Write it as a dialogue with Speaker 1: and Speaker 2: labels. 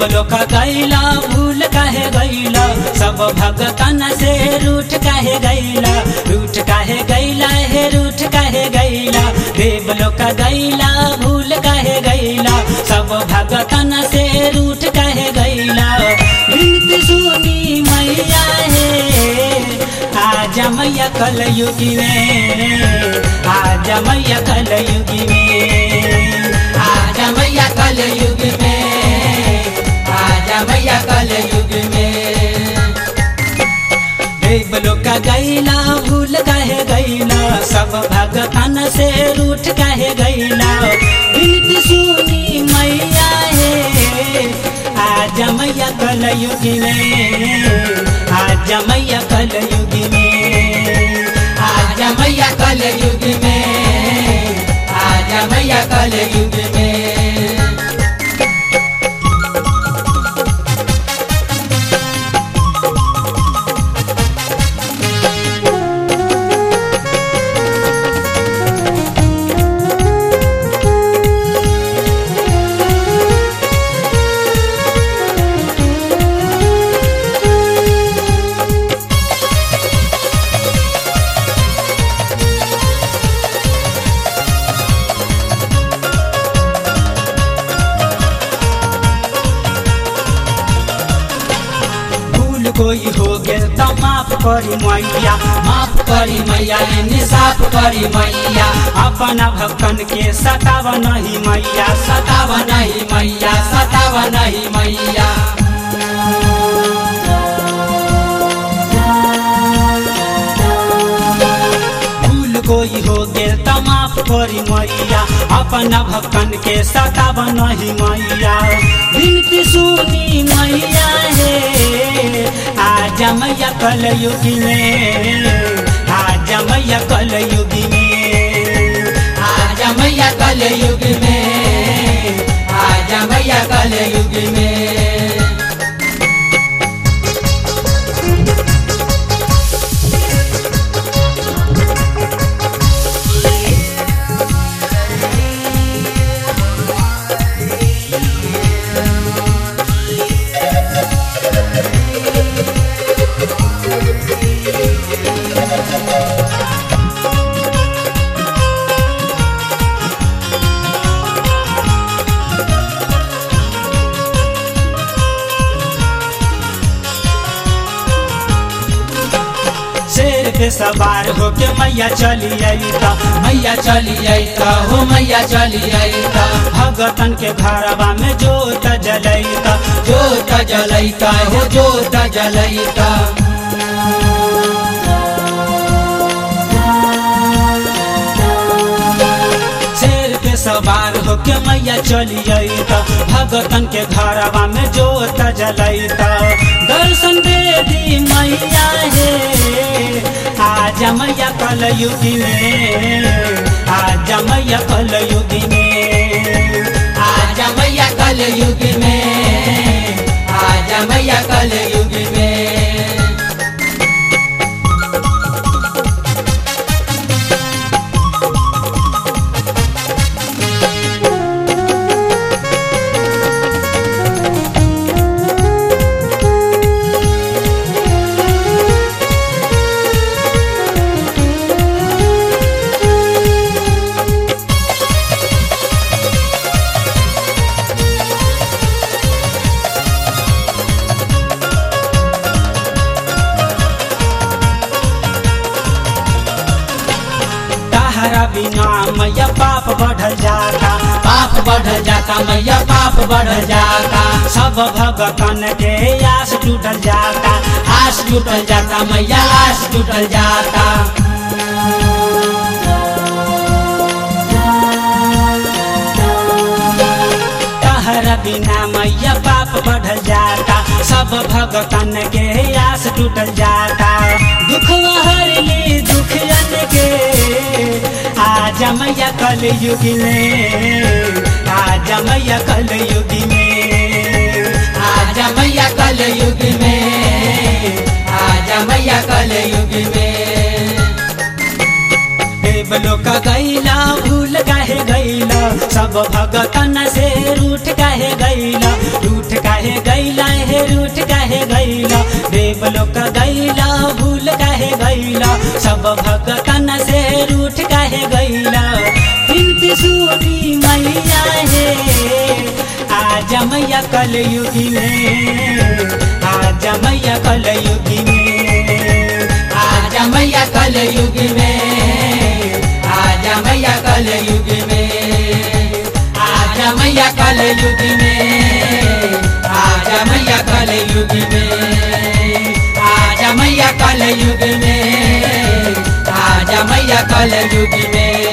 Speaker 1: देवलोक गैला भूल काहे गैला सब भगतन से रूठ काहे गैला रूठ काहे गैला हे रूठ काहे गैला देवलोक गैला भूल काहे गैला सब भगतन से रूठ काहे गैला विनती सुनी मैया हे आजा मैया कलयुगी में आजा मैया कलयुगी में आजा मैया कलयुग में आजा मैया कलयुग में देवलोक गैला भूल काहे गैला सब भगतन से रूठ काहे गैला विनती सुनी मैया हे आजा मैया कलयुगी में आजा मैया कलयुगी में आजा मैया कलयुग में आजा मैया कलयुग में कोई हो गेल तो माफ करी मैया निसाफ करी मैया अपना भक्तन के सताव नहीं मैया सताव नहीं मैया सताव नहीं मैया भूल कोई हो गेल तो माफ करी मैया अपना भक्तन के सताव नहीं मैया विनती सुनी मैया हे आजा मैया कलयुगी में आजा मैया कलयुगी में आजा मैया कलयुग में आजा मैया कलयुग में सवार होके मैया चली आईता हो मैया चली आईता भगतन के घरवा में जोत जलैता हो जोत जलैता शेर पे सवार होके मैया चली आईता भगतन के घरवा में जोत जलैता दर्शन दे दी मैया हे आजा मैया कलयुगी में आजा मैया कलयुगी में आजा मैया कलयुगी में आजा मैया कलयुगी में बिना मैया पाप बढ़ जाता मैया पाप बढ़ जाता सब भगतन के आस टूटल जाता मैया आस टूटल जाता तहरा बिना मैया पाप बढ़ जाता सब भगतन के आस टूटल जाता दुख हर ली दुखियन के आजा मैया कलयुगी में आजा मैया कलयुगी में आजा मैया कलयुगी में आजा मैया कलयुगी में देवलोक गैला भूल काहे गैला सब भगतन से रूठ काहे गैला रूठ काहे रूठ काहे गइला देवलोक गइला भूल काहे गइला सब भगतन से रूठ काहे गइला बिनती सुनी मैया हे आजा मैया कलयुगी में आजा मैया कलयुगी में आजा मैया कलयुगी में आजा मैया कलयुगी में आजा मैया कलयुगी में आजा मैया कलयुगी में आजा मैया कलयुगी में आजा मैया कलयुगी में।